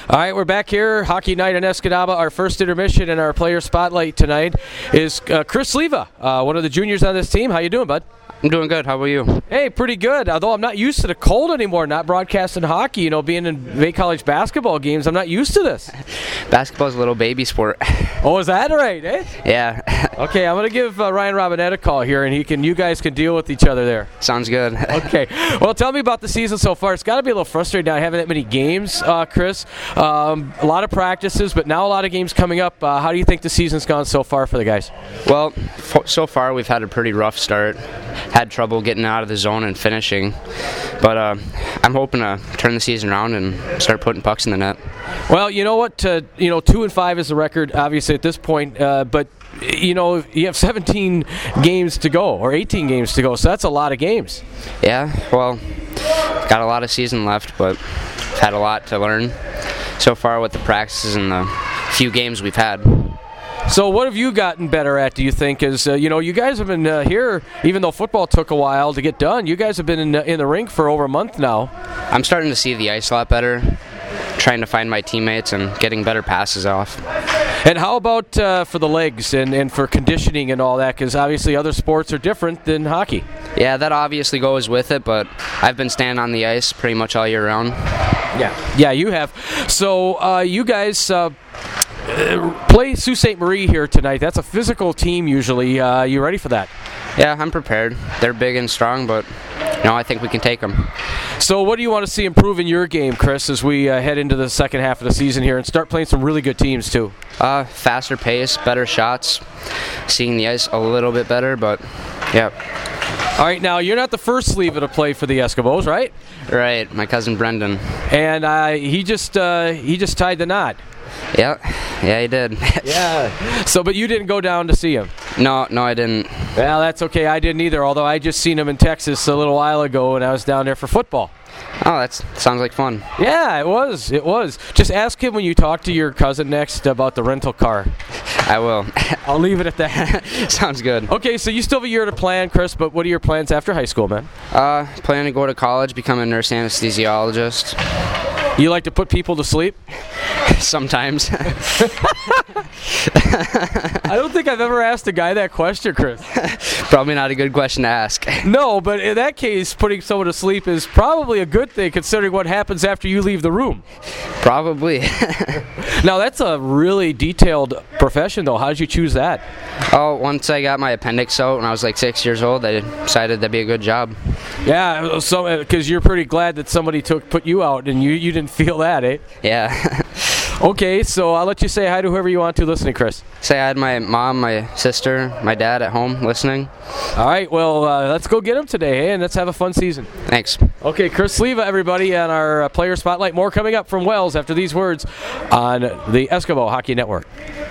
All right, we're back here. Hockey night in Escanaba. Our first intermission and our player spotlight tonight is Chris Sleva, one of the juniors on this team. How you doing, bud? I'm doing good. How about you? Hey, pretty good. Although I'm not used to the cold anymore, not broadcasting hockey, being in Bay College basketball games. I'm not used to this. Basketball's a little baby sport. Oh, is that right, eh? Yeah. Okay, I'm going to give Ryan Robinette a call here, and you guys can deal with each other there. Sounds good. Okay. Well, tell me about the season so far. It's got to be a little frustrating not having that many games, Chris. A lot of practices, but now a lot of games coming up. How do you think the season's gone so far for the guys? Well, so far we've had a pretty rough start. Had trouble getting out of the zone and finishing. But I'm hoping to turn the season around and start putting pucks in the net. Well, you know what? 2-5 is the record, obviously, at this point. But you have 17 games to go, or 18 games to go, so that's a lot of games. Yeah, well, got a lot of season left, but had a lot to learn so far with the practices and the few games we've had. So what have you gotten better at, do you think? As you guys have been here, even though football took a while to get done, you guys have been in the rink for over a month now. I'm starting to see the ice a lot better, trying to find my teammates and getting better passes off. And how about for the legs and for conditioning and all that? Because obviously other sports are different than hockey. Yeah, that obviously goes with it, but I've been standing on the ice pretty much all year round. Yeah, you have. So you guys play Sault Ste. Marie here tonight. That's a physical team usually. You ready for that? Yeah, I'm prepared. They're big and strong, but I think we can take them. So what do you want to see improve in your game, Chris, as we head into the second half of the season here and start playing some really good teams too? Faster pace, better shots, seeing the ice a little bit better, but yeah. All right, now you're not the first Sleva to play for the Eskimos, right? Right, my cousin Brendan. And he just tied the knot. Yeah, he did. Yeah. So, but you didn't go down to see him? No, I didn't. Well, that's okay. I didn't either, although I just seen him in Texas a little while ago, and I was down there for football. Oh, that sounds like fun. Yeah, it was. Just ask him when you talk to your cousin next about the rental car. I will. I'll leave it at that. Sounds good. Okay, so you still have a year to plan, Chris, but what are your plans after high school, man? Planning to go to college, become a nurse anesthesiologist. You like to put people to sleep? Sometimes. I don't think I've ever asked a guy that question, Chris. Probably not a good question to ask. No, but in that case, putting someone to sleep is probably a good thing considering what happens after you leave the room. Probably. Now, that's a really detailed profession, though. How did you choose that? Oh, once I got my appendix out when I was like 6 years old, I decided that'd be a good job. Yeah, so because you're pretty glad that somebody put you out and you didn't feel that, eh? Yeah. Okay, so I'll let you say hi to whoever you want to listening, Chris. Say I had my mom, my sister, my dad at home listening. All right, well, let's go get them today, and let's have a fun season. Thanks. Okay, Chris Sleva, everybody, on our Player Spotlight. More coming up from Wells after these words on the Eskimo Hockey Network.